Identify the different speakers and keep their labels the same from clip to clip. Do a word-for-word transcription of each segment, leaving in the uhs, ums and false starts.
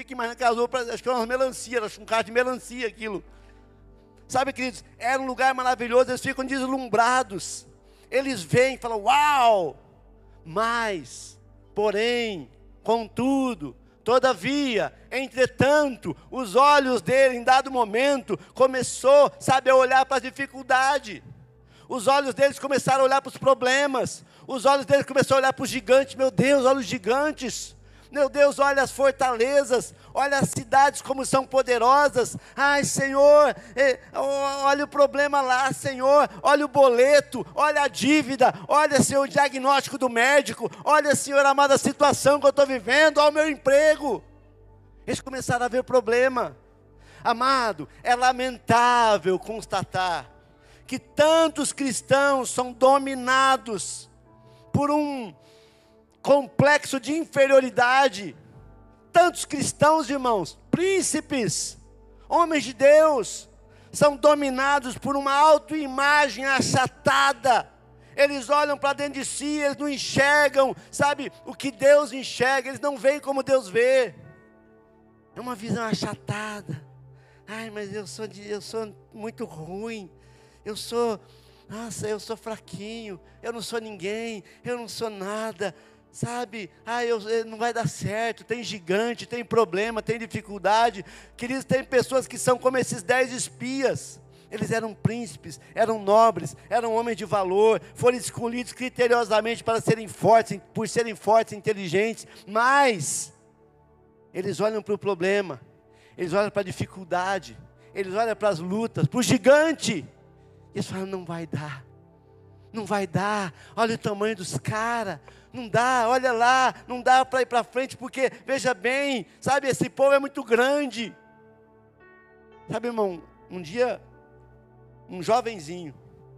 Speaker 1: fico imaginando aquelas roupas, acho que eram umas melancia, acho um carro de melancia aquilo. Sabe, queridos, era um lugar maravilhoso, eles ficam deslumbrados. Eles veem e falam, uau! Mas, porém, contudo, todavia, entretanto, os olhos dele, em dado momento, começou, sabe, a olhar para as dificuldades. Os olhos deles começaram a olhar para os problemas. Os olhos deles começaram a olhar para os gigantes. Meu Deus, olha os gigantes. Meu Deus, olha as fortalezas, olha as cidades como são poderosas. Ai, Senhor, eh, olha o problema lá, Senhor, olha o boleto, olha a dívida, olha, Senhor, o diagnóstico do médico, olha, Senhor, amada, a situação que eu estou vivendo, olha o meu emprego. Eles começaram a ver problema. Amado, é lamentável constatar que tantos cristãos são dominados por um complexo de inferioridade. Tantos cristãos, irmãos, príncipes, homens de Deus, são dominados por uma autoimagem achatada. Eles olham para dentro de si, eles não enxergam, sabe, o que Deus enxerga, eles não veem como Deus vê. É uma visão achatada. Ai, mas eu sou, de, eu sou muito ruim, eu sou, nossa, eu sou fraquinho, eu não sou ninguém, eu não sou nada. Sabe, ah, eu, não vai dar certo, tem gigante, tem problema, tem dificuldade. Queridos, tem pessoas que são como esses dez espias. Eles eram príncipes, eram nobres, eram homens de valor, foram escolhidos criteriosamente para serem fortes, por serem fortes e inteligentes, mas eles olham para o problema, eles olham para a dificuldade, eles olham para as lutas, para o gigante, e eles falam, não vai dar, não vai dar, olha o tamanho dos caras, não dá, olha lá, não dá para ir para frente, porque, veja bem, sabe, esse povo é muito grande. Sabe, irmão, um dia, um jovenzinho,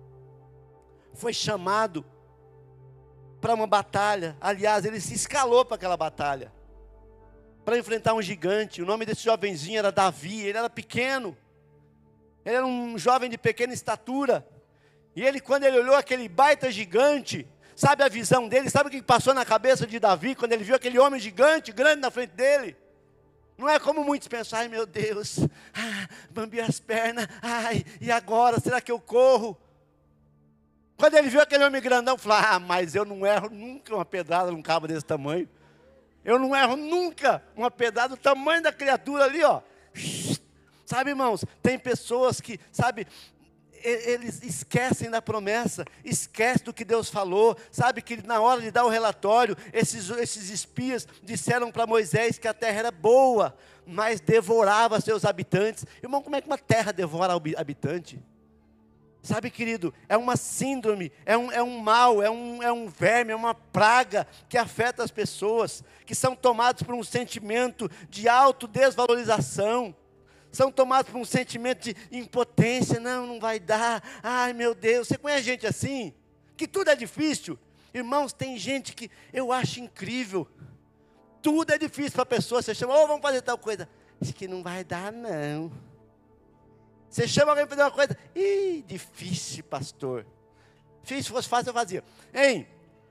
Speaker 1: foi chamado para uma batalha, aliás, ele se escalou para aquela batalha, para enfrentar um gigante. O nome desse jovenzinho era Davi, ele era pequeno, ele era um jovem de pequena estatura, e ele, quando ele olhou aquele baita gigante, sabe a visão dele, sabe o que passou na cabeça de Davi, quando ele viu aquele homem gigante, grande na frente dele? Não é como muitos pensam, ai meu Deus, ah, bambi as pernas, ai, e agora, será que eu corro? Quando ele viu aquele homem grandão, falou, ah, mas eu não erro nunca uma pedrada num cabo desse tamanho, eu não erro nunca uma pedrada do tamanho da criatura ali, ó. Sabe, irmãos, tem pessoas que, sabe, eles esquecem da promessa, esquecem do que Deus falou, sabe que na hora de dar o relatório, esses, esses espias disseram para Moisés que a terra era boa, mas devorava seus habitantes. Irmão, como é que uma terra devora habitante? Sabe, querido, é uma síndrome, é um, é um mal, é um, é um verme, é uma praga que afeta as pessoas, que são tomadas por um sentimento de autodesvalorização, são tomados por um sentimento de impotência, não, não vai dar, ai meu Deus, você conhece gente assim, que tudo é difícil? Irmãos, tem gente que eu acho incrível, tudo é difícil para a pessoa, você chama, oh, vamos fazer tal coisa, diz que não vai dar não, você chama alguém para fazer uma coisa, ih, difícil pastor, se fosse fácil eu fazia, hein,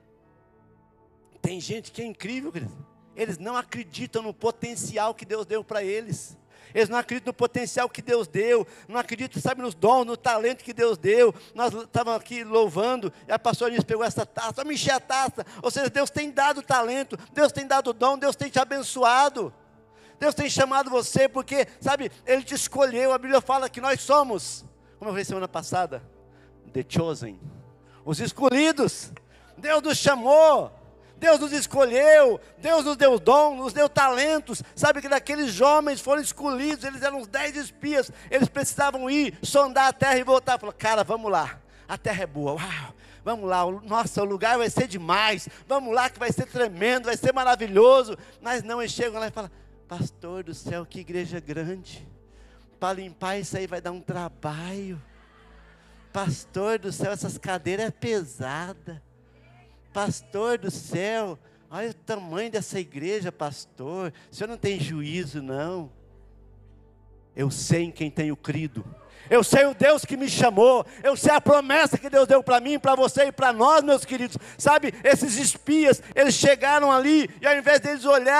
Speaker 1: tem gente que é incrível, querido. Eles não acreditam no potencial que Deus deu para eles, eles não acreditam no potencial que Deus deu, não acreditam, sabe, nos dons, no talento que Deus deu. Nós estávamos aqui louvando, e a pastora Eunice pegou essa taça, vamos encher a taça, ou seja, Deus tem dado talento, Deus tem dado dom, Deus tem te abençoado, Deus tem chamado você, porque, sabe, Ele te escolheu. A Bíblia fala que nós somos, como eu falei semana passada, the chosen, os escolhidos. Deus nos chamou, Deus nos escolheu, Deus nos deu dom, nos deu talentos. Sabe que daqueles homens foram escolhidos, eles eram uns dez espias, eles precisavam ir, sondar a terra e voltar. Falou, cara, vamos lá, a terra é boa, uau, vamos lá, nossa, o lugar vai ser demais, vamos lá que vai ser tremendo, vai ser maravilhoso. Mas não, eles chegam lá e falam, pastor do céu, que igreja grande, para limpar isso aí vai dar um trabalho, pastor do céu, essas cadeiras é pesada, pastor do céu, olha o tamanho dessa igreja, pastor, o senhor não tem juízo não? Eu sei em quem tenho crido, eu sei o Deus que me chamou, eu sei a promessa que Deus deu para mim, para você e para nós, meus queridos. Sabe, esses espias, eles chegaram ali, e ao invés deles olhar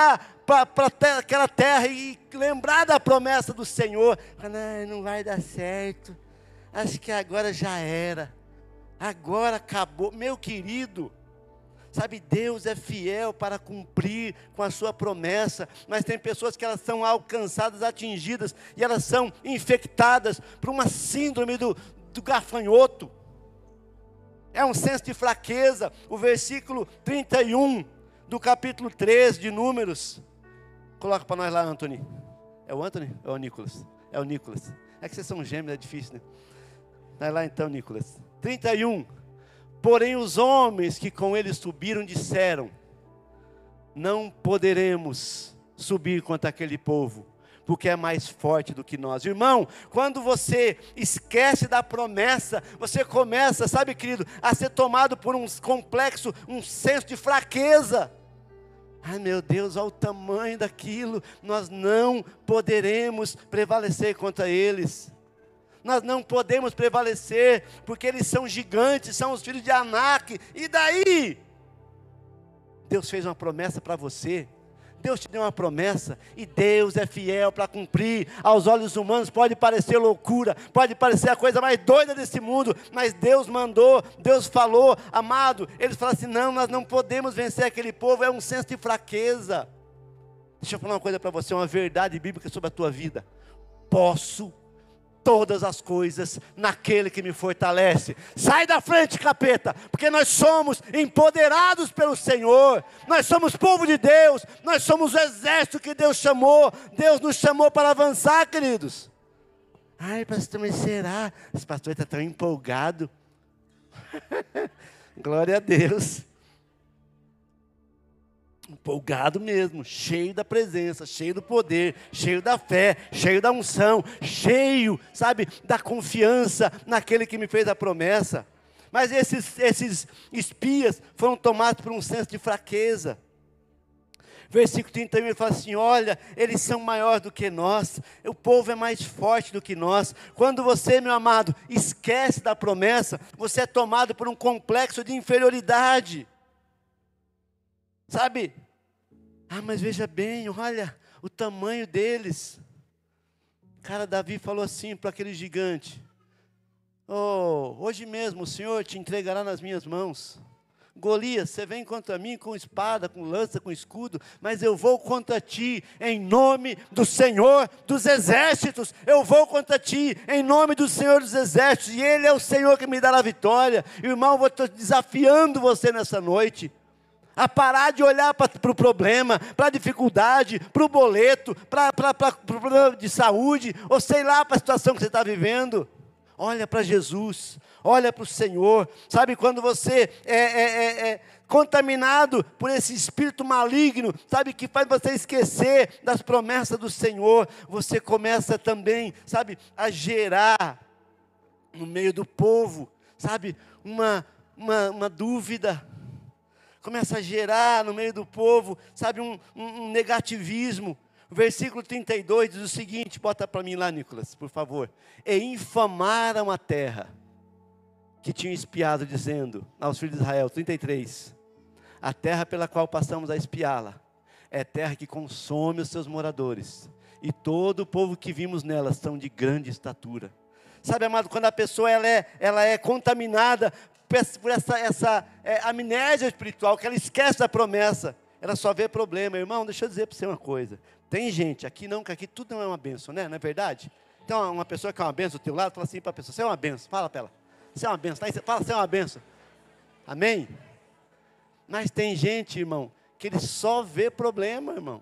Speaker 1: para aquela terra e lembrar da promessa do Senhor. Não, não vai dar certo, acho que agora já era, agora acabou. Meu querido, sabe, Deus é fiel para cumprir com a sua promessa, mas tem pessoas que elas são alcançadas, atingidas, e elas são infectadas por uma síndrome do, do gafanhoto. É um senso de fraqueza. O versículo trinta e um do capítulo três de Números, coloca para nós lá, Anthony. É o Anthony ou é o Nicolas? É o Nicolas. É que vocês são gêmeos, é difícil, né? Vai lá então, Nicolas. trinta e um. Porém os homens que com ele subiram disseram: não poderemos subir contra aquele povo, porque é mais forte do que nós. Irmão, quando você esquece da promessa, você começa, sabe, querido, a ser tomado por um complexo, um senso de fraqueza. Ai meu Deus, olha o tamanho daquilo, nós não poderemos prevalecer contra eles. Nós não podemos prevalecer, porque eles são gigantes, são os filhos de Anak. E daí? Deus fez uma promessa para você. Deus te deu uma promessa, e Deus é fiel para cumprir. Aos olhos humanos pode parecer loucura, pode parecer a coisa mais doida desse mundo, mas Deus mandou, Deus falou, amado. Eles falaram assim: não, nós não podemos vencer aquele povo, é um senso de fraqueza. Deixa eu falar uma coisa para você, uma verdade bíblica sobre a tua vida. Posso todas as coisas naquele que me fortalece. Sai da frente, capeta, porque nós somos empoderados pelo Senhor, nós somos povo de Deus, nós somos o exército que Deus chamou. Deus nos chamou para avançar, queridos. Ai, pastor, mas será? Esse pastor está tão empolgado. Glória a Deus. Empolgado mesmo, cheio da presença, cheio do poder, cheio da fé, cheio da unção, cheio, sabe, da confiança naquele que me fez a promessa. Mas esses, esses espias foram tomados por um senso de fraqueza. Versículo trinta e um, ele fala assim: olha, eles são maiores do que nós, o povo é mais forte do que nós. Quando você, meu amado, esquece da promessa, você é tomado por um complexo de inferioridade. Sabe? Ah, mas veja bem, olha o tamanho deles. Cara, Davi falou assim para aquele gigante: oh, hoje mesmo o Senhor te entregará nas minhas mãos. Golias, você vem contra mim com espada, com lança, com escudo, mas eu vou contra ti em nome do Senhor dos exércitos. Eu vou contra ti em nome do Senhor dos exércitos, e Ele é o Senhor que me dará a vitória. Irmão, eu estou desafiando você nessa noite a parar de olhar para o pro problema, para a dificuldade, para o boleto, para o problema de saúde, ou sei lá, para a situação que você está vivendo. Olha para Jesus, olha para o Senhor. Sabe, quando você é, é, é, é contaminado por esse espírito maligno, sabe, que faz você esquecer das promessas do Senhor, você começa também, sabe, a gerar no meio do povo, sabe, uma, uma, uma dúvida. Começa a gerar no meio do povo, sabe, um, um, um negativismo. O versículo trinta e dois diz o seguinte, bota para mim lá, Nicolas, por favor. E infamaram a terra que tinham espiado, dizendo aos filhos de Israel, trinta e três, a terra pela qual passamos a espiá-la, é terra que consome os seus moradores, e todo o povo que vimos nela são de grande estatura. Sabe, amado, quando a pessoa ela é, ela é contaminada por essa, essa é, amnésia espiritual, que ela esquece da promessa, ela só vê problema. Irmão, deixa eu dizer para você uma coisa, tem gente aqui não, que aqui tudo não é uma bênção, né? Não é verdade? Então uma pessoa que é uma bênção do teu lado, fala assim para a pessoa: você é uma bênção, fala para ela, você é uma bênção, fala, você é uma bênção, amém? Mas tem gente, irmão, que ele só vê problema, irmão.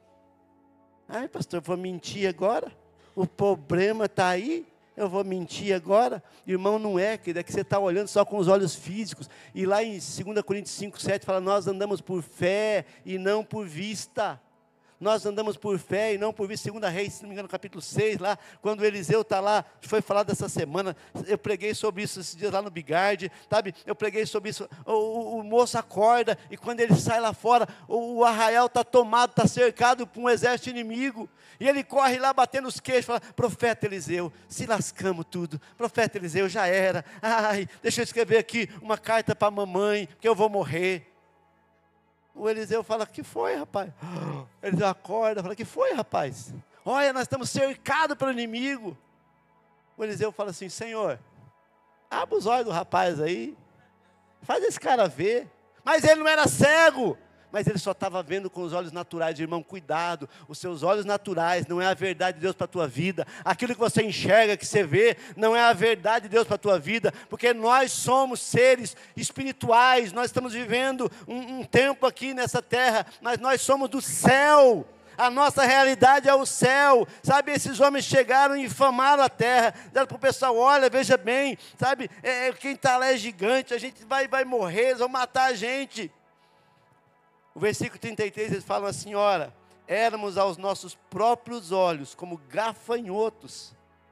Speaker 1: Ai, pastor, eu vou mentir agora? O problema está aí? Eu vou mentir agora? Irmão, não é, querido, é que você está olhando só com os olhos físicos. E lá em dois Coríntios cinco, sete fala: nós andamos por fé e não por vista. Nós andamos por fé e não por vista. Segunda Reis, se não me engano, capítulo seis, lá, quando Eliseu está lá, foi falado dessa semana, eu preguei sobre isso esses dias lá no Bigard, sabe, eu preguei sobre isso, o, o, o moço acorda, e quando ele sai lá fora, o, o arraial está tomado, está cercado por um exército inimigo, e ele corre lá batendo os queixos, fala: profeta Eliseu, se lascamos tudo, profeta Eliseu, já era, ai, deixa eu escrever aqui uma carta para a mamãe, porque eu vou morrer. O Eliseu fala, que foi, rapaz? Eliseu acorda, fala, que foi, rapaz? Olha, nós estamos cercados pelo inimigo. O Eliseu fala assim, Senhor, abre os olhos do rapaz aí, faz esse cara ver. Mas ele não era cego, mas ele só estava vendo com os olhos naturais. Irmão, cuidado, os seus olhos naturais não é a verdade de Deus para a tua vida. Aquilo que você enxerga, que você vê, não é a verdade de Deus para a tua vida, porque nós somos seres espirituais, nós estamos vivendo um, um tempo aqui nessa terra, mas nós somos do céu. A nossa realidade é o céu, sabe, esses homens chegaram e infamaram a terra, disseram para o pessoal, olha, veja bem, sabe, é, quem está lá é gigante, a gente vai, vai morrer, eles vão matar a gente. O versículo trinta e três, eles falam assim, ora, éramos aos nossos próprios olhos como gafanhotos.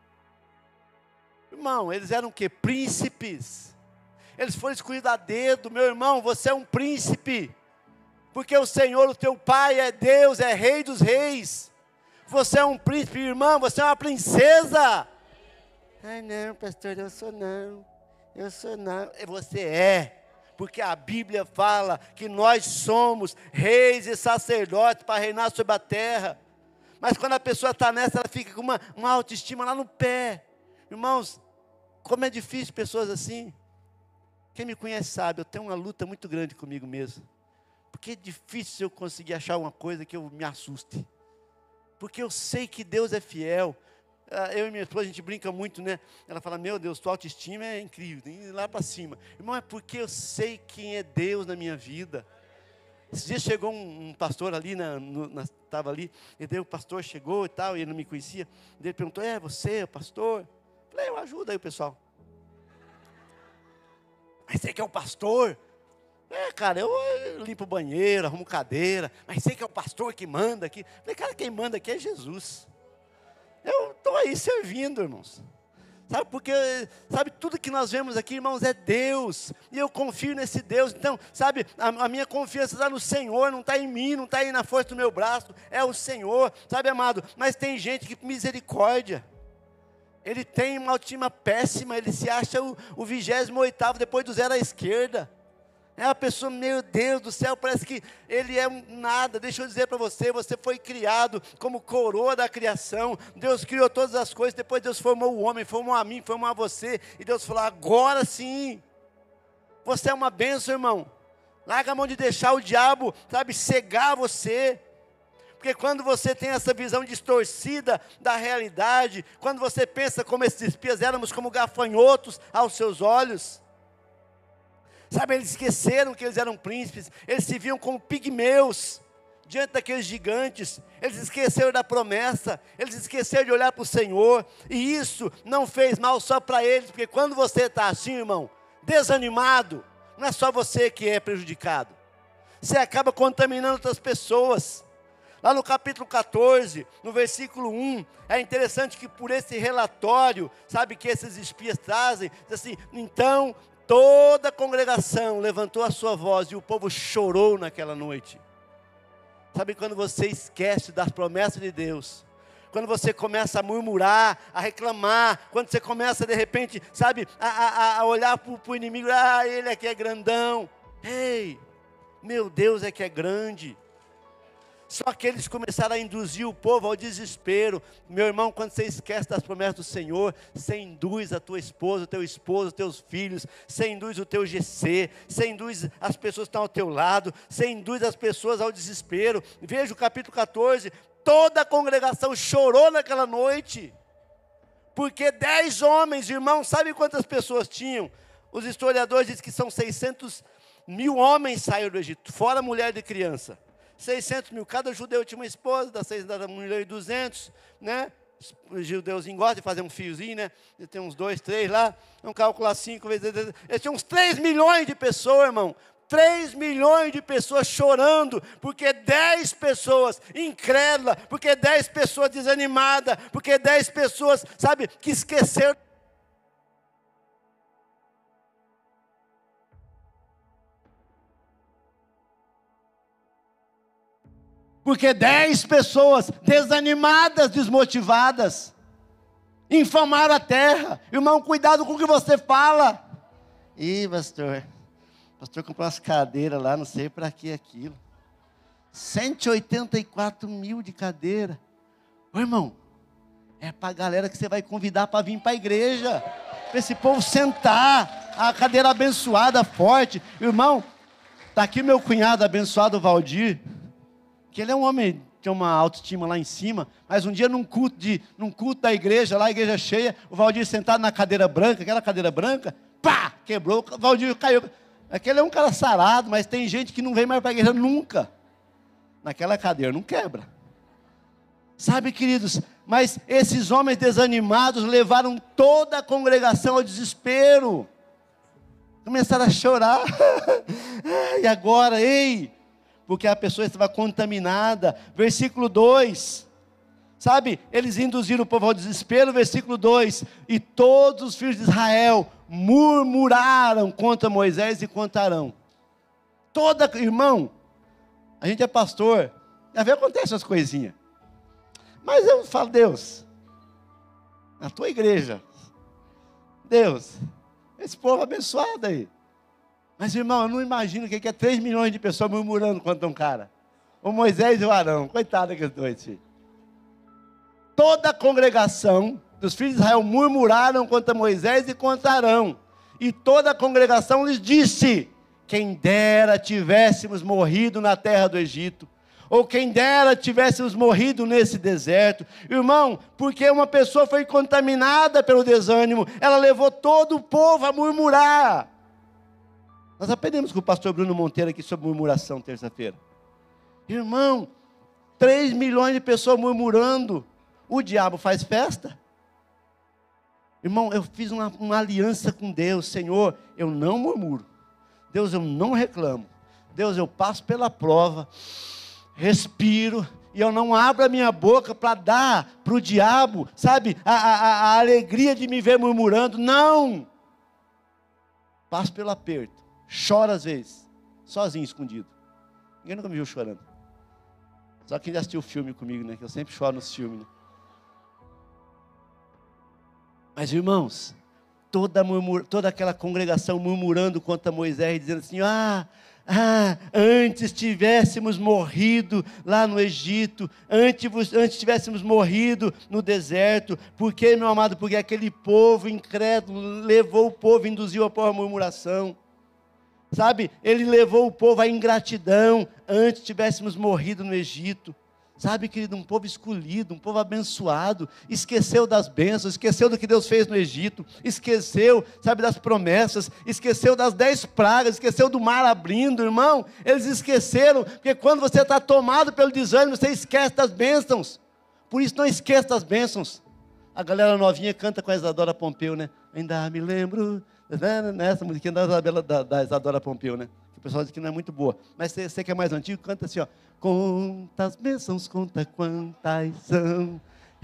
Speaker 1: Irmão, eles eram o quê? Príncipes, eles foram escolhidos a dedo. Meu irmão, você é um príncipe, porque o Senhor, o teu Pai, é Deus, é Rei dos Reis. Você é um príncipe, irmão, você é uma princesa. Ai não, pastor, eu sou não, eu sou não. Você é, porque a Bíblia fala que nós somos reis e sacerdotes para reinar sobre a terra. Mas quando a pessoa está nessa, ela fica com uma, uma autoestima lá no pé. Irmãos, como é difícil pessoas assim. Quem me conhece sabe, eu tenho uma luta muito grande comigo mesmo. Porque é difícil eu conseguir achar uma coisa que eu me assuste. Porque eu sei que Deus é fiel. Eu e minha esposa, a gente brinca muito, né? Ela fala, meu Deus, tua autoestima é incrível, tem que ir lá para cima. Irmão, é porque eu sei quem é Deus na minha vida. Esse dia chegou um, um pastor ali, estava ali, e daí o pastor chegou e tal, e ele não me conhecia. E ele perguntou, é você, o pastor? Eu falei, eu ajudo aí o pessoal. Mas você que é o pastor? É, cara, eu, eu limpo o banheiro, arrumo cadeira, mas sei que é o pastor que manda aqui. Falei, cara, quem manda aqui é Jesus. Eu estou aí servindo, irmãos. Sabe, porque, sabe, tudo que nós vemos aqui, irmãos, é Deus. E eu confio nesse Deus. Então, sabe, a, a minha confiança está no Senhor, não está em mim, não está aí na força do meu braço. É o Senhor, sabe, amado? Mas tem gente que, misericórdia, ele tem uma autoestima péssima, ele se acha o, o vigésimo oitavo depois do zero à esquerda. É uma pessoa, meu Deus do céu, parece que ele é um nada. Deixa eu dizer para você, você foi criado como coroa da criação. Deus criou todas as coisas, depois Deus formou o homem, formou a mim, formou a você. E Deus falou, agora sim, você é uma bênção, irmão. Larga a mão de deixar o diabo, sabe, cegar você. Porque quando você tem essa visão distorcida da realidade, quando você pensa como esses espias éramos como gafanhotos aos seus olhos, sabe, eles esqueceram que eles eram príncipes, eles se viam como pigmeus, diante daqueles gigantes, eles esqueceram da promessa, eles esqueceram de olhar para o Senhor, e isso não fez mal só para eles, porque quando você está assim, irmão, desanimado, não é só você que é prejudicado, você acaba contaminando outras pessoas. Lá no capítulo quatorze, no versículo um, é interessante que por esse relatório, sabe, que esses espias trazem, diz assim, então, toda a congregação levantou a sua voz e o povo chorou naquela noite. Sabe quando você esquece das promessas de Deus? Quando você começa a murmurar, a reclamar, quando você começa de repente, sabe, a, a, a olhar para o inimigo, ah, ele é que é grandão. Ei, meu Deus é que é grande. Só que eles começaram a induzir o povo ao desespero. Meu irmão, quando você esquece das promessas do Senhor, você induz a tua esposa, o teu esposo, os teus filhos, você induz o teu G C, você induz as pessoas que estão ao teu lado, você induz as pessoas ao desespero. Veja o capítulo quatorze, toda a congregação chorou naquela noite, porque dez homens, irmão, sabe quantas pessoas tinham? Os historiadores dizem que são seiscentos mil homens saíram do Egito, fora mulher e criança. seiscentos mil, cada judeu tinha uma esposa, dá seis milhões e duzentos, né? Os judeus gostam de fazer um fiozinho, né? Tem uns dois, três lá, vamos calcular cinco vezes, eles tinham uns três milhões de pessoas, irmão. três milhões de pessoas chorando, porque dez pessoas incrédulas, porque dez pessoas desanimadas, porque dez pessoas, sabe, que esqueceram. Porque dez pessoas desanimadas, desmotivadas, infamaram a terra. Irmão, cuidado com o que você fala. Ih, pastor, pastor comprou umas cadeiras lá, não sei para que aquilo. cento e oitenta e quatro mil de cadeira. Ô irmão, é para a galera que você vai convidar para vir para a igreja. Para esse povo sentar, a cadeira abençoada, forte. Irmão, está aqui meu cunhado abençoado, Valdir, que ele é um homem, tem uma autoestima lá em cima, mas um dia num culto, de, num culto da igreja, lá a igreja cheia, o Valdir sentado na cadeira branca, aquela cadeira branca, pá, quebrou, o Valdir caiu. Aquele é um cara sarado, mas tem gente que não vem mais para a igreja nunca. Naquela cadeira, não quebra. Sabe, queridos, mas esses homens desanimados levaram toda a congregação ao desespero. Começaram a chorar. E agora, ei? Porque a pessoa estava contaminada. Versículo dois. Sabe, eles induziram o povo ao desespero. Versículo dois. E todos os filhos de Israel murmuraram contra Moisés e contra Arão. Toda, irmão, a gente é pastor, às vezes acontece essas coisinhas. Mas eu falo, Deus, na tua igreja, Deus, esse povo abençoado aí. Mas, irmão, eu não imagino o que é três milhões de pessoas murmurando contra um cara. O Moisés e o Arão, coitado daqueles dois, filho. Toda a congregação dos filhos de Israel murmuraram contra Moisés e contra Arão. E toda a congregação lhes disse: quem dera tivéssemos morrido na terra do Egito, ou quem dera tivéssemos morrido nesse deserto. Irmão, porque uma pessoa foi contaminada pelo desânimo, ela levou todo o povo a murmurar. Nós aprendemos com o pastor Bruno Monteiro aqui sobre murmuração terça-feira. Irmão, três milhões de pessoas murmurando, o diabo faz festa? Irmão, eu fiz uma, uma aliança com Deus. Senhor, eu não murmuro. Deus, eu não reclamo. Deus, eu passo pela prova, respiro, e eu não abro a minha boca para dar para o diabo, sabe, a, a, a alegria de me ver murmurando. Não! Passo pelo aperto, choro às vezes, sozinho, escondido. Ninguém nunca me viu chorando. Só quem já assistiu o filme comigo, né, que eu sempre choro nos filmes, né? Mas, irmãos, toda, murmur, toda aquela congregação murmurando contra Moisés, dizendo assim: ah, ah, antes tivéssemos morrido lá no Egito, antes, antes tivéssemos morrido no deserto. Por quê, meu amado? Porque aquele povo incrédulo levou o povo, induziu a povo à murmuração. Sabe, ele levou o povo à ingratidão, antes tivéssemos morrido no Egito. Sabe, querido, um povo escolhido, um povo abençoado, esqueceu das bênçãos, esqueceu do que Deus fez no Egito, esqueceu, sabe, das promessas, esqueceu das dez pragas, esqueceu do mar abrindo, irmão. Eles esqueceram, porque quando você está tomado pelo desânimo, você esquece das bênçãos. Por isso, não esqueça das bênçãos. A galera novinha canta com a Isadora Pompeu, né? Ainda me lembro, nessa musiquinha da Isabela, da, da Isadora Pompeu, né? O pessoal diz que não é muito boa, mas você, você que é mais antigo, canta assim, ó: quantas bênçãos, conta quantas são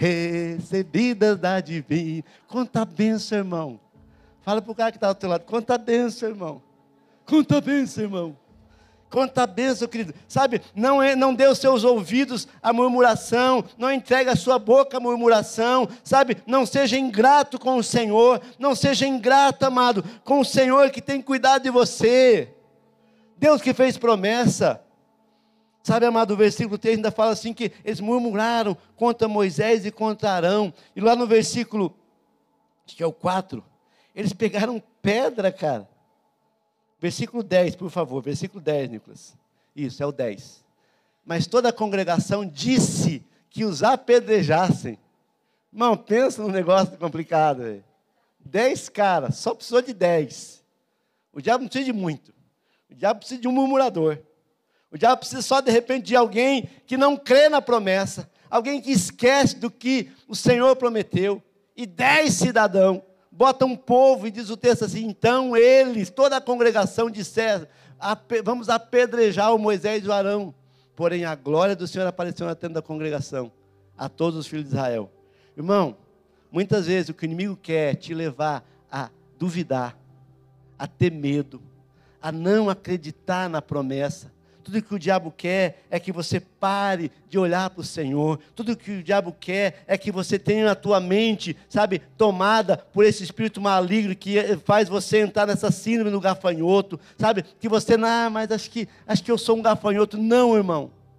Speaker 1: recebidas da divina. Conta bênção, irmão. Fala para o cara que está ao teu lado: conta bênção, irmão. Conta bênção, irmão. Conta bênção, querido. Sabe, não, é, não dê os seus ouvidos à murmuração, não entregue a sua boca à murmuração, sabe, não seja ingrato com o Senhor, não seja ingrato, amado, com o Senhor que tem cuidado de você. Deus que fez promessa. Sabe, amado, o versículo três ainda fala assim, que eles murmuraram contra Moisés e contra Arão. E lá no versículo, acho que é o quatro, eles pegaram pedra, cara. Versículo dez, por favor, versículo dez, Nicolas. Isso, é o dez. Mas toda a congregação disse que os apedrejassem. Irmão, pensa num negócio complicado. Véio. Dez caras, só precisou de dez. O diabo não precisa de muito. O diabo precisa de um murmurador. O diabo precisa só, de repente, de alguém que não crê na promessa. Alguém que esquece do que o Senhor prometeu. E dez cidadãos botam um povo, e diz o texto assim: então eles, toda a congregação, disseram: vamos apedrejar o Moisés e o Arão. Porém, a glória do Senhor apareceu na tenda da congregação, a todos os filhos de Israel. Irmão, muitas vezes o que o inimigo quer é te levar a duvidar, a ter medo, a não acreditar na promessa. Tudo que o diabo quer é que você pare de olhar para o Senhor. Tudo que o diabo quer é que você tenha a tua mente, sabe, tomada por esse espírito maligno que faz você entrar nessa síndrome do gafanhoto, sabe, que você, não, mas acho que, acho que eu sou um gafanhoto. Não, irmão.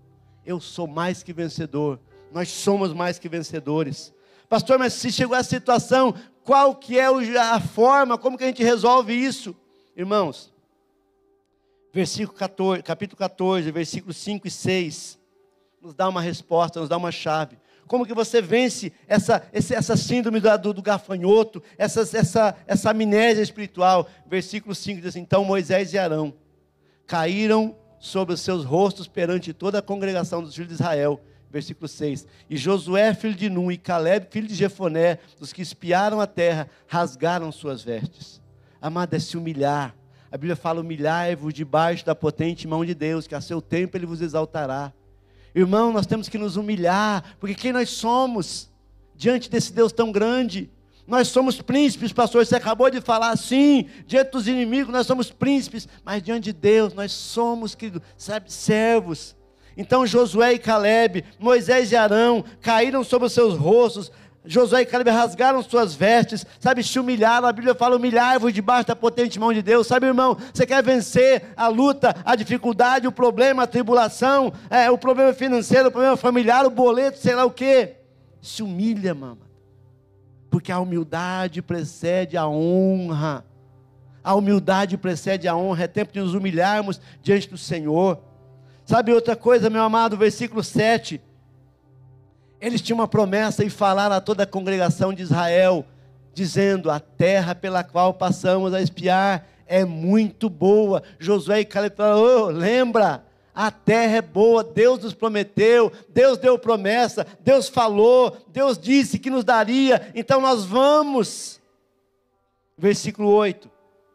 Speaker 1: Eu sou mais que vencedor. Nós somos mais que vencedores. Pastor, mas se chegou a essa situação, qual que é a forma, como que a gente resolve isso? Irmãos, versículo quatorze, capítulo quatorze, versículos cinco e seis, nos dá uma resposta, nos dá uma chave. Como que você vence essa, essa síndrome do, do gafanhoto, essa, essa, essa amnésia espiritual? Versículo cinco diz assim: então Moisés e Arão caíram sobre os seus rostos perante toda a congregação dos filhos de Israel. Versículo seis, e Josué, filho de Nun, e Caleb, filho de Jefoné, os que espiaram a terra, rasgaram suas vestes. Amado, é se humilhar. A Bíblia fala: humilhai-vos debaixo da potente mão de Deus, que a seu tempo Ele vos exaltará. Irmão, nós temos que nos humilhar, porque quem nós somos, diante desse Deus tão grande? Nós somos príncipes, pastor, você acabou de falar assim, diante dos inimigos nós somos príncipes, mas diante de Deus nós somos, querido, sabe, servos. Então Josué e Caleb, Moisés e Arão, caíram sobre os seus rostos. Josué e Caleb rasgaram suas vestes, sabe, se humilharam. A Bíblia fala: humilhai-vos debaixo da potente mão de Deus. Sabe, irmão, você quer vencer a luta, a dificuldade, o problema, a tribulação, é, o problema financeiro, o problema familiar, o boleto, sei lá o quê? Se humilha, mama, porque a humildade precede a honra. A humildade precede a honra. É tempo de nos humilharmos diante do Senhor. Sabe outra coisa, meu amado, versículo sete, eles tinham uma promessa e falaram a toda a congregação de Israel, dizendo: a terra pela qual passamos a espiar é muito boa. Josué e Caleb falaram: oh, lembra, a terra é boa, Deus nos prometeu, Deus deu promessa, Deus falou, Deus disse que nos daria, então nós vamos. Versículo oito,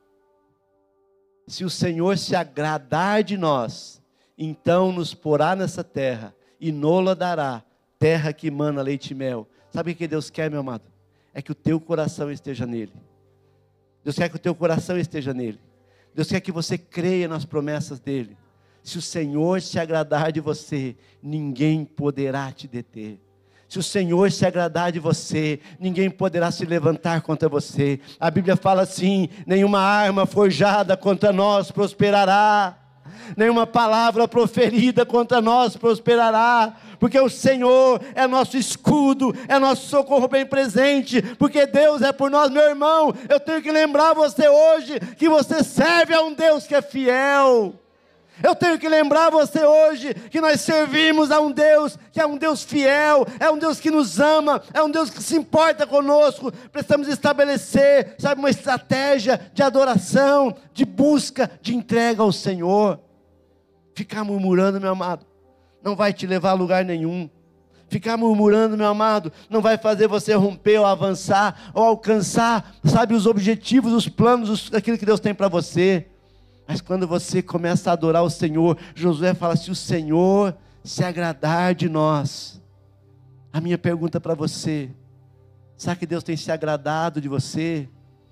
Speaker 1: se o Senhor se agradar de nós, então nos porá nessa terra, e nola dará, terra que emana leite e mel. Sabe o que Deus quer, meu amado? É que o teu coração esteja nele. Deus quer que o teu coração esteja nele. Deus quer que você creia nas promessas dele. Se o Senhor se agradar de você, ninguém poderá te deter. Se o Senhor se agradar de você, ninguém poderá se levantar contra você. A Bíblia fala assim: nenhuma arma forjada contra nós prosperará, nenhuma palavra proferida contra nós prosperará, porque o Senhor é nosso escudo, é nosso socorro bem presente, porque Deus é por nós. Meu irmão, eu tenho que lembrar você hoje, que você serve a um Deus que é fiel. Eu tenho que lembrar você hoje, que nós servimos a um Deus, que é um Deus fiel, é um Deus que nos ama, é um Deus que se importa conosco. Precisamos estabelecer, sabe, uma estratégia de adoração, de busca, de entrega ao Senhor. Ficar murmurando, meu amado, não vai te levar a lugar nenhum. Ficar murmurando, meu amado, não vai fazer você romper ou avançar, ou alcançar, sabe, os objetivos, os planos, os, aquilo que Deus tem para você. Mas quando você começa a adorar o Senhor, Josué fala: se o Senhor se agradar de nós. A minha pergunta para você: será que Deus tem se agradado de você?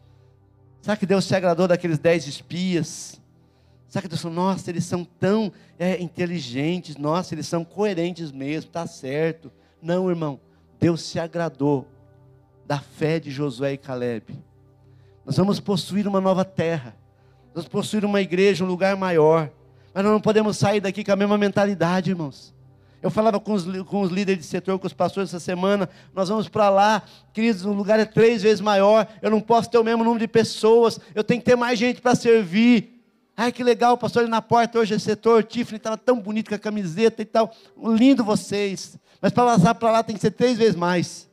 Speaker 1: Será que Deus se agradou daqueles dez espias? Será que Deus falou: nossa, eles são tão é, inteligentes, nossa, eles são coerentes mesmo, está certo? Não, irmão, Deus se agradou da fé de Josué e Caleb. Nós vamos possuir uma nova terra, nós vamos possuir uma igreja, um lugar maior, mas nós não podemos sair daqui com a mesma mentalidade, irmãos. Eu falava com os, com os líderes de setor, com os pastores essa semana: nós vamos para lá, queridos, o lugar é três vezes maior, eu não posso ter o mesmo número de pessoas, eu tenho que ter mais gente para servir. Ai, que legal, o pastor ali na porta hoje é setor, Tiffany estava tão bonito com a camiseta e tal, lindo vocês, mas para passar para lá tem que ser três vezes mais.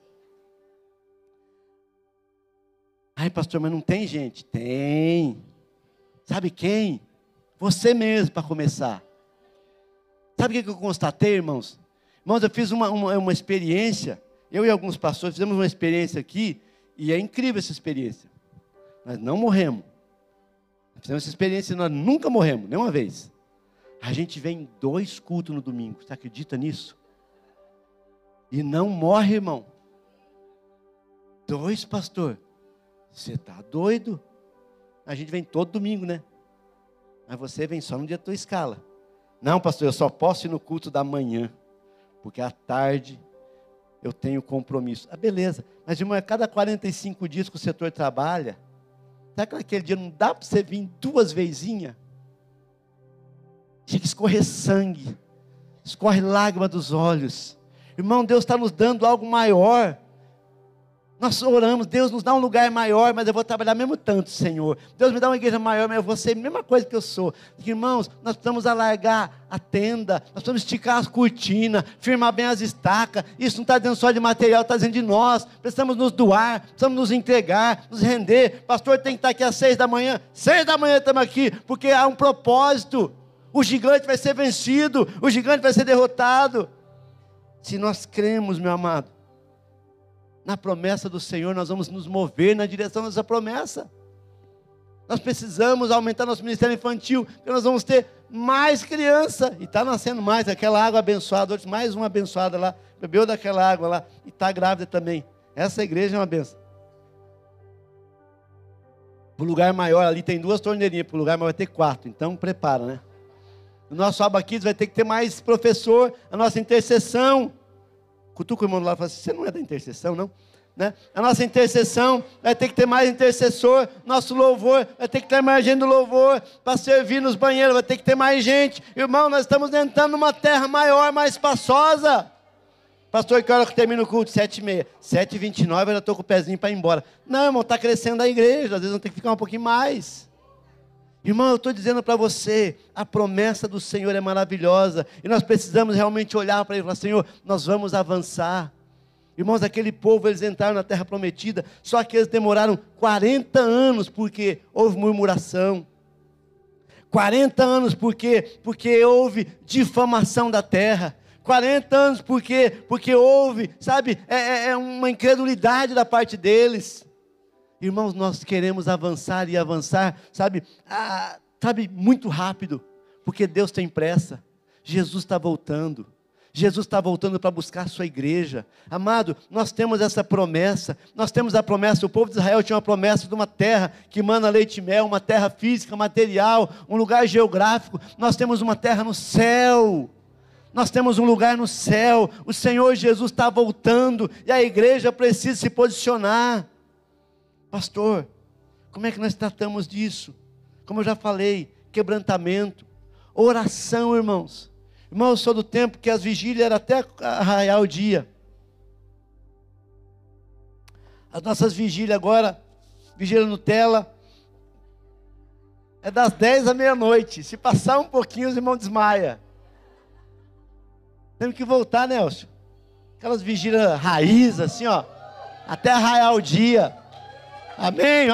Speaker 1: Ai, pastor, mas não tem gente? Tem. Sabe quem? Você mesmo, para começar. Sabe o que eu constatei, irmãos? Irmãos, eu fiz uma, uma, uma experiência, eu e alguns pastores fizemos uma experiência aqui, e é incrível essa experiência. Nós não morremos. Fizemos essa experiência e nós nunca morremos, nem uma vez. A gente vem em dois cultos no domingo, você acredita nisso? E não morre, irmão. Dois, pastor. Você está doido? A gente vem todo domingo, né? Mas você vem só no dia da tua escala. Não, pastor, eu só posso ir no culto da manhã, porque à tarde eu tenho compromisso. Ah, beleza. Mas, irmão, a cada quarenta e cinco dias que o setor trabalha, sabe que naquele dia não dá para você vir duas vezinhas? Tinha que escorrer sangue. escorre lágrima dos olhos. Irmão, Deus está nos dando algo maior. Nós oramos, Deus nos dá um lugar maior, mas eu vou trabalhar mesmo tanto, Senhor. Deus me dá uma igreja maior, mas eu vou ser a mesma coisa que eu sou. Irmãos, nós precisamos alargar a tenda, nós precisamos esticar as cortinas, firmar bem as estacas. Isso não está dizendo só de material, está dizendo de nós. Precisamos nos doar, precisamos nos entregar, nos render. Pastor tem que estar aqui às seis da manhã. Seis da manhã estamos aqui, porque há um propósito. O gigante vai ser vencido, o gigante vai ser derrotado. Se nós cremos, meu amado, na promessa do Senhor, nós vamos nos mover na direção dessa promessa. Nós precisamos aumentar nosso ministério infantil, porque nós vamos ter mais criança, e está nascendo mais, aquela água abençoada, hoje mais uma abençoada lá, bebeu daquela água lá, e está grávida também. Essa igreja é uma benção. Para o lugar maior, ali tem duas torneirinhas, para o lugar maior vai ter quatro, então prepara, né? O nosso Abaquides vai ter que ter mais professor, a nossa intercessão. Cutuca o irmão do lado e fala assim, você não é da intercessão, não? Né? A nossa intercessão vai ter que ter mais intercessor, nosso louvor vai ter que ter mais gente do louvor, para servir nos banheiros vai ter que ter mais gente. Irmão, nós estamos entrando numa terra maior, mais espaçosa. Pastor, que hora que termina o culto? Sete e meia. Sete e vinte e nove, eu já estou com o pezinho para ir embora. Não, irmão, está crescendo a igreja, às vezes vamos ter que ficar um pouquinho mais. Irmão, eu estou dizendo para você, a promessa do Senhor é maravilhosa, e nós precisamos realmente olhar para Ele e falar, Senhor, nós vamos avançar. Irmãos, aquele povo, eles entraram na terra prometida, só que eles demoraram quarenta anos, porque houve murmuração. quarenta anos, porque, porque houve difamação da terra. quarenta anos, porque, porque houve, sabe, é, é uma incredulidade da parte deles. Irmãos, nós queremos avançar e avançar, sabe, ah, sabe, muito rápido, porque Deus tem pressa. Jesus está voltando, Jesus está voltando para buscar a sua igreja. Amado, nós temos essa promessa, nós temos a promessa, o povo de Israel tinha uma promessa de uma terra que mana leite e mel, uma terra física, material, um lugar geográfico. Nós temos uma terra no céu. Nós temos um lugar no céu, o Senhor Jesus está voltando, e a igreja precisa se posicionar. Pastor, como é que nós tratamos disso? Como eu já falei, quebrantamento, oração, irmãos. Irmãos, eu sou do tempo que as vigílias eram até arraiar o dia. As nossas vigílias agora, vigília Nutella, é das dez à meia-noite. Se passar um pouquinho, os irmãos desmaiam. Temos que voltar, Nelson. Aquelas vigílias raiz, assim, ó, até arraiar o dia. Amém?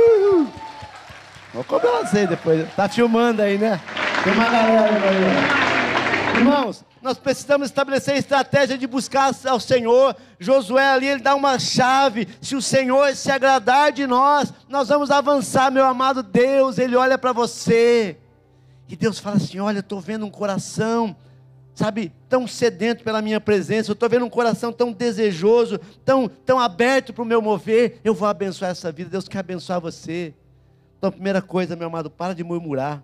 Speaker 1: Vou cobrar você depois. Está filmando aí, né? Tem uma galera aí. Irmãos, nós precisamos estabelecer a estratégia de buscar ao Senhor. Josué ali, ele dá uma chave. Se o Senhor se agradar de nós, nós vamos avançar, meu amado Deus. Ele olha para você. E Deus fala assim, olha, eu estou vendo um coração, sabe, tão sedento pela minha presença, eu estou vendo um coração tão desejoso, tão, tão aberto para o meu mover, eu vou abençoar essa vida. Deus quer abençoar você. Então, a primeira coisa, meu amado, para de murmurar,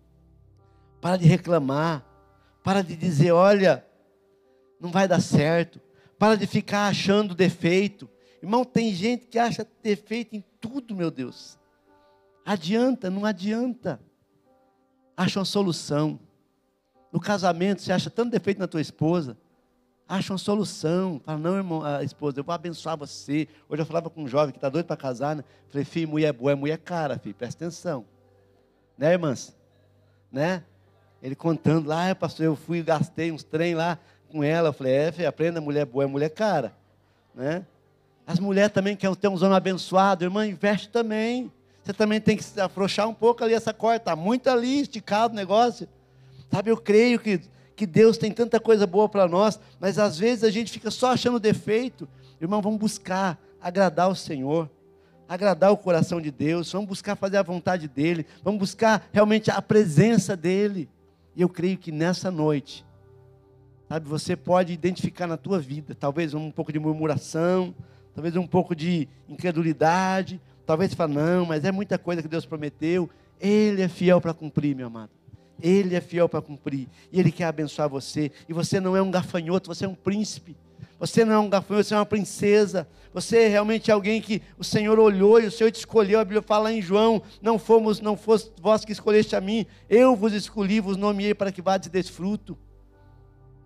Speaker 1: para de reclamar, para de dizer, olha, não vai dar certo, para de ficar achando defeito. Irmão, tem gente que acha defeito em tudo, meu Deus. Adianta, não adianta. Acha uma solução. No casamento, você acha tanto defeito na tua esposa, acha uma solução. Fala, não, irmão, a esposa, eu vou abençoar você. Hoje eu falava com um jovem que está doido para casar, né? Falei, filho, mulher boa é mulher cara, filho, presta atenção. Né, irmãs? Né? Ele contando lá, ah, pastor, eu fui, gastei uns trem lá com ela. Eu falei, é, filho, aprenda, mulher boa é mulher cara. Né? As mulheres também querem ter um homem abençoado, irmã, investe também. Você também tem que afrouxar um pouco ali essa corda, está muito ali, esticado o negócio. Sabe, eu creio que, que Deus tem tanta coisa boa para nós, mas às vezes a gente fica só achando defeito. Irmão, vamos buscar agradar o Senhor, agradar o coração de Deus, vamos buscar fazer a vontade dEle, vamos buscar realmente a presença dEle. E eu creio que nessa noite, sabe, você pode identificar na tua vida, talvez um pouco de murmuração, talvez um pouco de incredulidade, talvez você fale, não, mas é muita coisa que Deus prometeu. Ele é fiel para cumprir, meu amado. Ele é fiel para cumprir, e Ele quer abençoar você, e você não é um gafanhoto, você é um príncipe, você não é um gafanhoto, você é uma princesa, você é realmente alguém que o Senhor olhou, e o Senhor te escolheu. A Bíblia fala em João, não fomos, não foste vós que escolheste a mim, eu vos escolhi, vos nomeei para que vades desfruto.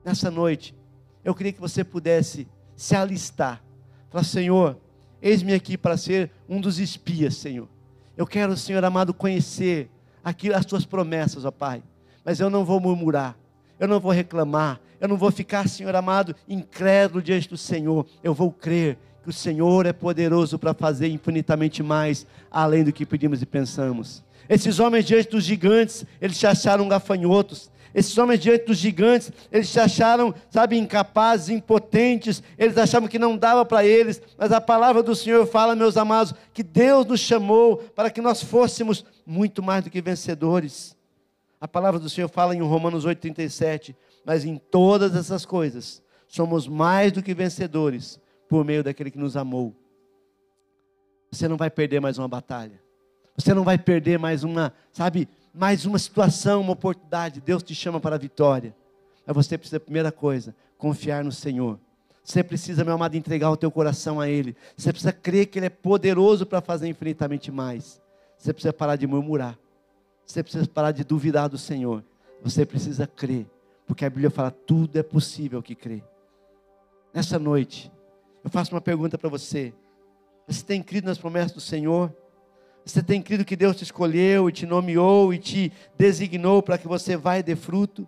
Speaker 1: Nessa noite, eu queria que você pudesse se alistar. Falar: Senhor, eis-me aqui para ser um dos espias, Senhor. Eu quero, Senhor amado, conhecer aqui as tuas promessas, ó Pai. Mas eu não vou murmurar, eu não vou reclamar, eu não vou ficar, Senhor amado, incrédulo diante do Senhor. Eu vou crer que o Senhor é poderoso para fazer infinitamente mais, além do que pedimos e pensamos. Esses homens diante dos gigantes, eles se acharam gafanhotos. Esses homens diante dos gigantes, eles se acharam, sabe, incapazes, impotentes. Eles achavam que não dava para eles. Mas a palavra do Senhor fala, meus amados, que Deus nos chamou para que nós fôssemos muito mais do que vencedores. A palavra do Senhor fala em Romanos oito, trinta e sete. Mas em todas essas coisas, somos mais do que vencedores, por meio daquele que nos amou. Você não vai perder mais uma batalha. Você não vai perder mais uma, sabe, mais uma situação, uma oportunidade. Deus te chama para a vitória. Mas você precisa, primeira coisa, confiar no Senhor. Você precisa, meu amado, entregar o teu coração a Ele. Você precisa crer que Ele é poderoso para fazer infinitamente mais. Você precisa parar de murmurar. Você precisa parar de duvidar do Senhor. Você precisa crer. Porque a Bíblia fala, tudo é possível que crê. Nessa noite, eu faço uma pergunta para você. Você tem crido nas promessas do Senhor? Você tem crido que Deus te escolheu e te nomeou e te designou para que você vá e dê fruto?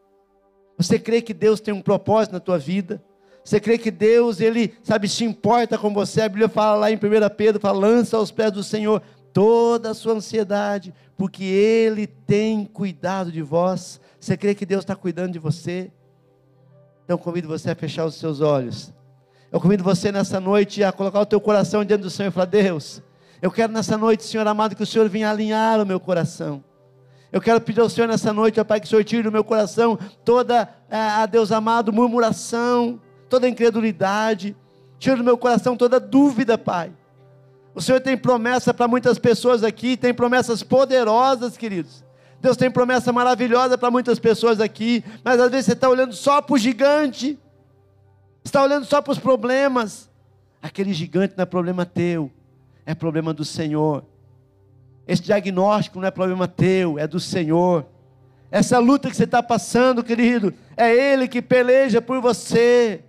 Speaker 1: Você crê que Deus tem um propósito na tua vida? Você crê que Deus, Ele, sabe, se importa com você? A Bíblia fala lá em primeira Pedro, fala, lança aos pés do Senhor toda a sua ansiedade, porque Ele tem cuidado de vós. Você crê que Deus está cuidando de você? Então convido você a fechar os seus olhos. Eu convido você nessa noite a colocar o teu coração diante do Senhor e falar, Deus, eu quero nessa noite, Senhor amado, que o Senhor venha alinhar o meu coração. Eu quero pedir ao Senhor nessa noite, ó Pai, que o Senhor tire do meu coração toda, a Deus amado, murmuração, toda incredulidade. Tire do meu coração toda dúvida, Pai. O Senhor tem promessa para muitas pessoas aqui, tem promessas poderosas, queridos. Deus tem promessa maravilhosa para muitas pessoas aqui, mas às vezes você está olhando só para o gigante, está olhando só para os problemas. Aquele gigante não é problema teu, é problema do Senhor. Esse diagnóstico não é problema teu, é do Senhor. Essa luta que você está passando, querido, é Ele que peleja por você.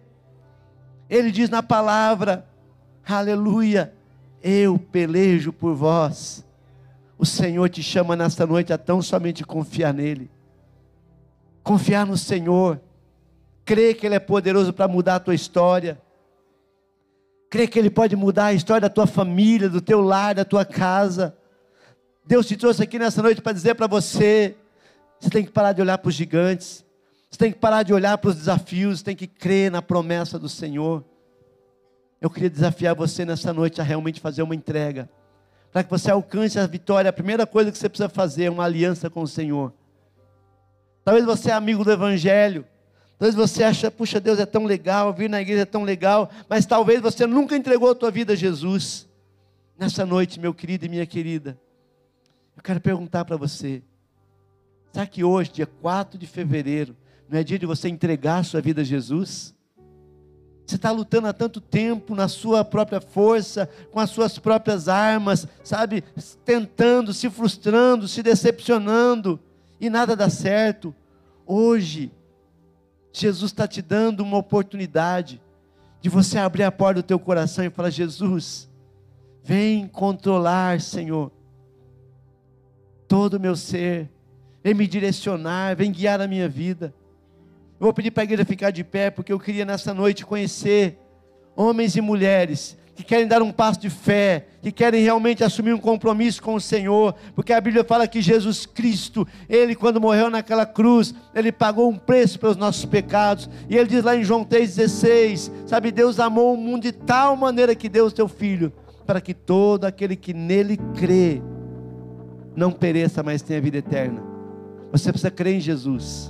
Speaker 1: Ele diz na palavra, aleluia, eu pelejo por vós. O Senhor te chama nesta noite a tão somente confiar nele. Confiar no Senhor. Crer que Ele é poderoso para mudar a tua história. Crer que Ele pode mudar a história da tua família, do teu lar, da tua casa. Deus te trouxe aqui nessa noite para dizer para você, você tem que parar de olhar para os gigantes. Você tem que parar de olhar para os desafios. Você tem que crer na promessa do Senhor. Eu queria desafiar você nessa noite a realmente fazer uma entrega. Para que você alcance a vitória, a primeira coisa que você precisa fazer é uma aliança com o Senhor. Talvez você é amigo do Evangelho. Talvez você ache, puxa, Deus é tão legal, vir na igreja é tão legal. Mas talvez você nunca entregou a tua vida a Jesus. Nessa noite, meu querido e minha querida, eu quero perguntar para você. Será que hoje, dia quatro de fevereiro, não é dia de você entregar a sua vida a Jesus? Você está lutando há tanto tempo na sua própria força, com as suas próprias armas, sabe? Tentando, se frustrando, se decepcionando, e nada dá certo. Hoje, Jesus está te dando uma oportunidade de você abrir a porta do teu coração e falar, Jesus, vem controlar, Senhor, todo o meu ser, vem me direcionar, vem guiar a minha vida. Eu vou pedir para a igreja ficar de pé, porque eu queria nessa noite conhecer homens e mulheres que querem dar um passo de fé, que querem realmente assumir um compromisso com o Senhor, porque a Bíblia fala que Jesus Cristo, Ele quando morreu naquela cruz, Ele pagou um preço pelos nossos pecados, e Ele diz lá em João três dezesseis, sabe, Deus amou o mundo de tal maneira que deu o seu Filho, para que todo aquele que nele crê, não pereça, mas tenha vida eterna. Você precisa crer em Jesus.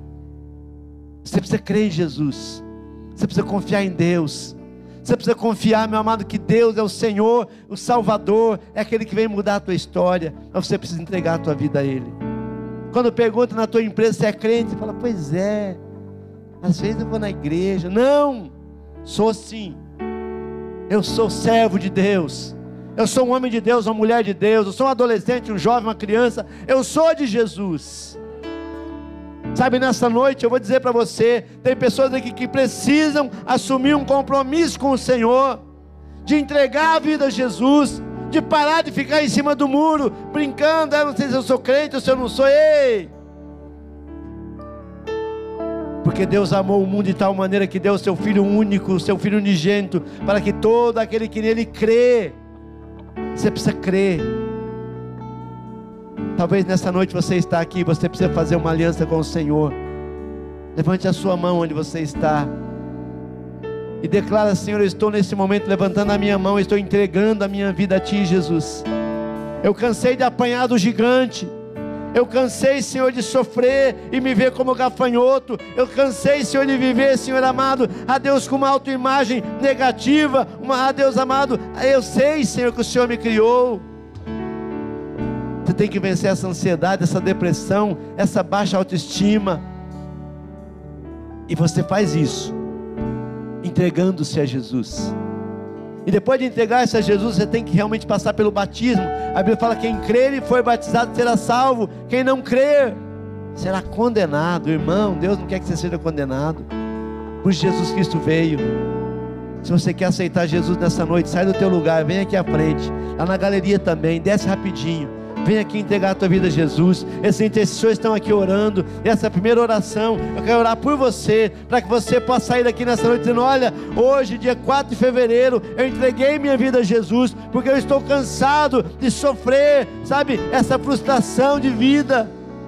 Speaker 1: Você precisa crer em Jesus. Você precisa confiar em Deus. Você precisa confiar, meu amado, que Deus é o Senhor, o Salvador, é aquele que vem mudar a tua história. Mas você precisa entregar a tua vida a Ele. Quando pergunta na tua empresa se é crente, você fala, pois é, às vezes eu vou na igreja. Não, sou sim. Eu sou servo de Deus. Eu sou um homem de Deus, uma mulher de Deus. Eu sou um adolescente, um jovem, uma criança. Eu sou de Jesus. Sabe, nessa noite eu vou dizer para você, tem pessoas aqui que precisam assumir um compromisso com o Senhor, de entregar a vida a Jesus, de parar de ficar em cima do muro, brincando, eu não sei se eu sou crente ou se eu não sou, ei! Porque Deus amou o mundo de tal maneira que deu o seu Filho único, o seu Filho unigênito, para que todo aquele que nele crê, você precisa crer. Talvez nessa noite você está aqui, você precisa fazer uma aliança com o Senhor. Levante a sua mão onde você está e declara: Senhor, eu estou nesse momento levantando a minha mão, estou entregando a minha vida a Ti, Jesus. Eu cansei de apanhar do gigante, eu cansei, Senhor, de sofrer e me ver como gafanhoto. Eu cansei, Senhor, de viver, Senhor amado, a Deus, com uma autoimagem negativa, uma, a Deus amado, eu sei, Senhor, que o Senhor me criou. Você tem que vencer essa ansiedade, essa depressão, essa baixa autoestima. E você faz isso entregando-se a Jesus. E depois de entregar-se a Jesus, você tem que realmente passar pelo batismo. A Bíblia fala: quem crer e for batizado será salvo, quem não crer será condenado. Irmão, Deus não quer que você seja condenado, por isso Jesus Cristo veio. Se você quer aceitar Jesus nessa noite, sai do teu lugar, vem aqui à frente, lá na galeria também, desce rapidinho, vem aqui entregar a tua vida a Jesus. Esses intercessores estão aqui orando. Essa é a primeira oração. Eu quero orar por você, para que você possa sair daqui nessa noite dizendo: olha, hoje, dia quatro de fevereiro, eu entreguei minha vida a Jesus, porque eu estou cansado de sofrer, sabe, essa frustração de vida.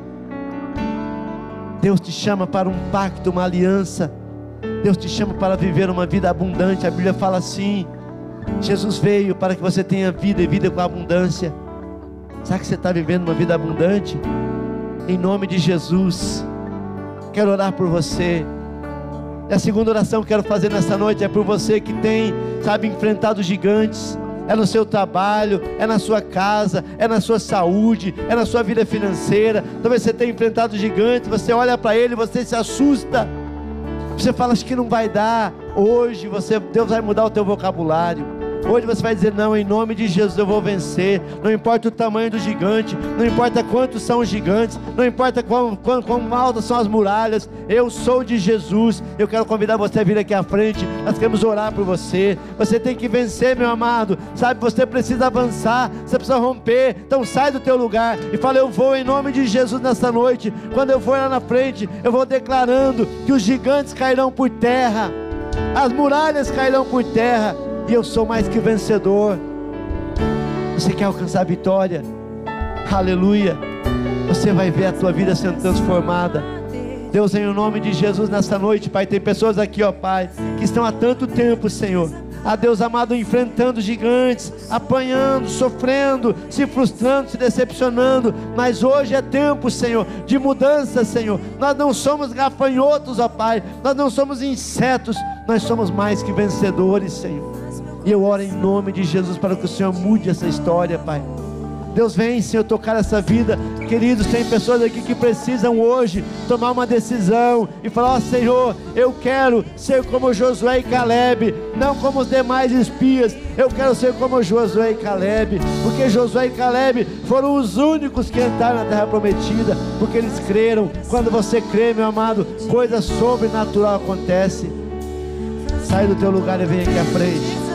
Speaker 1: Deus te chama para um pacto, uma aliança. Deus te chama para viver uma vida abundante. A Bíblia fala assim: Jesus veio para que você tenha vida e vida com abundância. Será que você está vivendo uma vida abundante? Em nome de Jesus, quero orar por você. E a segunda oração que quero fazer nessa noite é por você que tem, sabe, enfrentado gigantes. É no seu trabalho, é na sua casa, é na sua saúde, é na sua vida financeira. Talvez você tenha enfrentado gigantes, você olha para ele, você se assusta. Você fala: acho que não vai dar. Hoje você, Deus vai mudar o teu vocabulário. Hoje você vai dizer: não, em nome de Jesus eu vou vencer. Não importa o tamanho do gigante, não importa quantos são os gigantes, não importa quão, quão, quão altas são as muralhas, eu sou de Jesus. Eu quero convidar você a vir aqui à frente. Nós queremos orar por você. Você tem que vencer, meu amado. Sabe, você precisa avançar, você precisa romper. Então sai do teu lugar e fala: eu vou em nome de Jesus nessa noite. Quando eu for lá na frente, eu vou declarando que os gigantes cairão por terra, as muralhas cairão por terra, e eu sou mais que vencedor. Você quer alcançar a vitória? Aleluia. Você vai ver a tua vida sendo transformada. Deus, em nome de Jesus nessa noite, Pai, tem pessoas aqui, ó Pai, que estão há tanto tempo, Senhor, a Deus amado, enfrentando gigantes, apanhando, sofrendo, se frustrando, se decepcionando. Mas hoje é tempo, Senhor, de mudança, Senhor. Nós não somos gafanhotos, ó Pai, nós não somos insetos, nós somos mais que vencedores, Senhor. E eu oro em nome de Jesus para que o Senhor mude essa história, Pai. Deus, vem, Senhor, tocar essa vida. Queridos, tem pessoas aqui que precisam hoje tomar uma decisão e falar: ó Senhor, eu quero ser como Josué e Caleb, não como os demais espias. Eu quero ser como Josué e Caleb, porque Josué e Caleb foram os únicos que entraram na terra prometida, porque eles creram. Quando você crê, meu amado, coisa sobrenatural acontece. Sai do teu lugar e vem aqui à frente.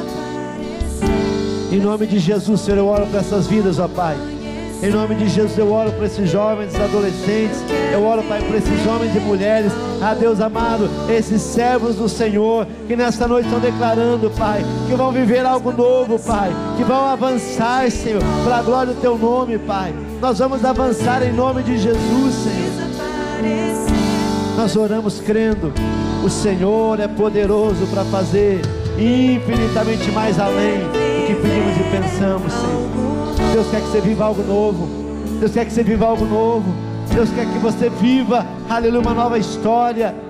Speaker 1: Em nome de Jesus, Senhor, eu oro para essas vidas, ó Pai. Em nome de Jesus eu oro por esses jovens, esses adolescentes. Eu oro, Pai, por esses homens e mulheres, ah Deus amado, esses servos do Senhor, que nesta noite estão declarando, Pai, que vão viver algo novo, Pai, que vão avançar, Senhor, para a glória do Teu nome, Pai. Nós vamos avançar em nome de Jesus, Senhor. Nós oramos crendo: o Senhor é poderoso para fazer infinitamente mais além do que pedimos e pensamos, Senhor. Deus quer que você viva algo novo. Deus quer que você viva algo novo. Deus quer que você viva, aleluia, uma nova história.